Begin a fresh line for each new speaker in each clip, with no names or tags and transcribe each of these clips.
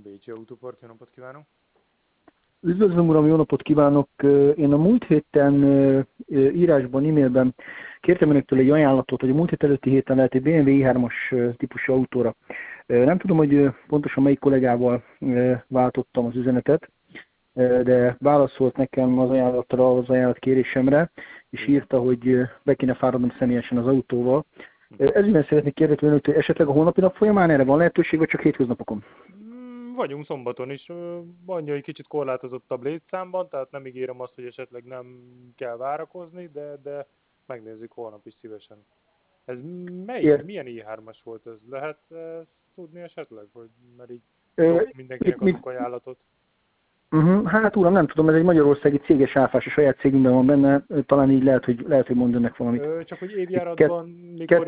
Bécsi Autópark, jó napot kívánok!
Üdvözlöm uram, jó napot kívánok! Én a múlt héten írásban, e-mailben kértem önöktől egy ajánlatot, hogy a múlt hét előtti héten lehet egy BMW i3-as típusú autóra. Nem tudom, hogy pontosan melyik kollégával váltottam az üzenetet, de válaszolt nekem az ajánlatra, az ajánlatkérésemre, és írta, hogy be kéne fáradnom személyesen az autóval. Ezügyben szeretnék kérdezni önöktől, hogy esetleg a holnapi nap folyamán erre van lehetőség, vagy csak hétköznapokon?
Vagyunk szombaton is, mondja, hogy kicsit korlátozottabb létszámban, tehát nem ígérem azt, hogy esetleg nem kell várakozni, de megnézzük holnap is szívesen. Ez milyen i3-as volt ez? Lehet tudni esetleg, hogy mert így mindenkinek adunk ajánlatot?
Hát uram, nem tudom, ez egy magyarországi céges áfás, a saját cégünkben van benne, talán így lehet, hogy mond önnek valamit.
Csak hogy évjáratban mikor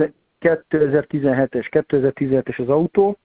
2017-es az autó,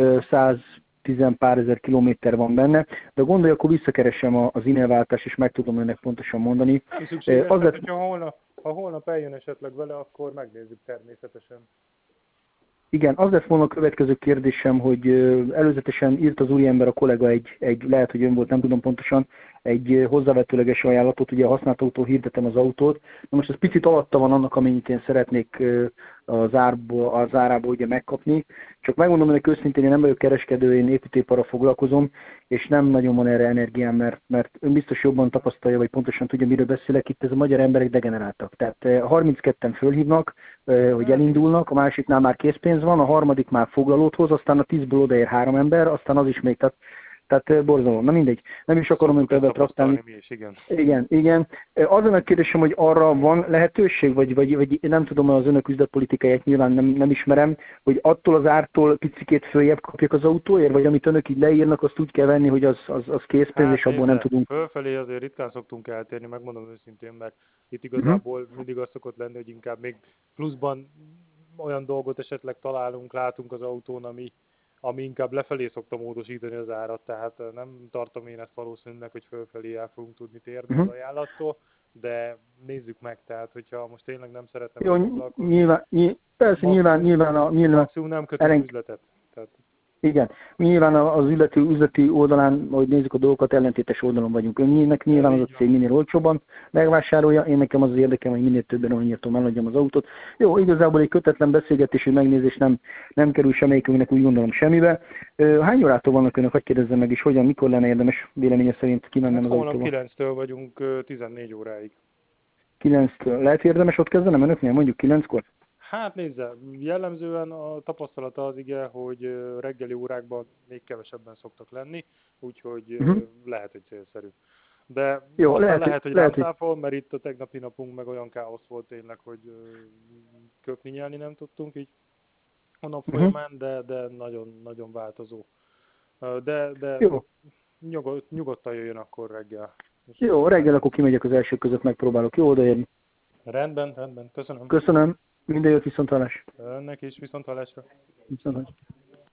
110 pár ezer kilométer van benne, de gondolj, akkor visszakeresem az e-mailváltást, és meg tudom önnek pontosan mondani.
Szükséges, hogyha holnap eljön esetleg vele, akkor megnézzük természetesen.
Igen, az lett volna a következő kérdésem, hogy előzetesen írt az úriember, a kollega lehet, hogy ön volt, nem tudom pontosan, egy hozzávetőleges ajánlatot, ugye a használt autó hirdetem az autót. Na most ez picit alatta van annak, amennyit én szeretnék az árából ugye megkapni. Csak megmondom önnek őszintén, én nem vagyok kereskedő, én építőiparral foglalkozom, és nem nagyon van erre energiám, mert ön biztos jobban tapasztalja, vagy pontosan tudja, miről beszélek. Itt ez a magyar emberek degeneráltak. Tehát 32-en fölhívnak, hogy elindulnak, a másiknál már készpénz van, a harmadik már foglalót hoz, aztán a 10-ből odaér 3 ember, aztán az is még, tehát borzalom. Na mindegy, nem is akarom önt ebben traktálni. Igen. Az a kérdésem, hogy arra van lehetőség, vagy nem tudom az önök üzletpolitikáját, nyilván nem ismerem, hogy attól az ártól picikét följebb kapjak az autóért, vagy amit önök így leírnak, azt úgy kell venni, hogy az készpénz, és abból nem tudunk.
Fölfelé azért ritkán szoktunk eltérni, megmondom őszintén, mert itt igazából mindig az szokott lenni, hogy inkább még pluszban olyan dolgot esetleg látunk az autón, ami inkább lefelé szokta módosítani az árat, tehát nem tartom én ezt valószínűleg, hogy fölfelé el fogunk tudni térni az ajánlattól, de nézzük meg, tehát hogyha most tényleg nem szeretem
foglalkozni. Nyilván
maximum nem kötünk üzletet. Tehát.
Igen, mi nyilván az üzleti oldalán, ahogy nézzük a dolgokat, ellentétes oldalon vagyunk. Önnek nyilván az a cég minél olcsóbban megvásárolja, én nekem az érdekem, hogy minél többen olnyírtom, eladjam az autót. Jó, igazából egy kötetlen beszélgetés, hogy megnézés nem kerül semmelyikünknek, úgy gondolom, semmibe. Hány órától vannak önök, hogy kérdezzem meg is, mikor lenne érdemes véleménye szerint kimennem az autóval?
Holnap 9-től vagyunk 14 óráig.
9-től. Lehet érdemes ott kezdenem önöknél, mondjuk 9-kor?
Hát nézze, jellemzően a tapasztalata az hogy reggeli órákban még kevesebben szoktak lenni, úgyhogy lehet, hogy célszerű. De
jó,
lehet, hogy rámszáfol, mert itt a tegnapi napunk meg olyan káosz volt tényleg, hogy köpni nyelni nem tudtunk így a nap folyamán, de nagyon, nagyon változó. De
jó.
Nyugodtan jöjjön akkor reggel.
Jó, reggel akkor kimegyek az első között, megpróbálok jó odaérni.
Rendben, köszönöm.
Köszönöm, minden jót, viszonthallás.
Önnek is, viszonthallásra.
Viszonthallás.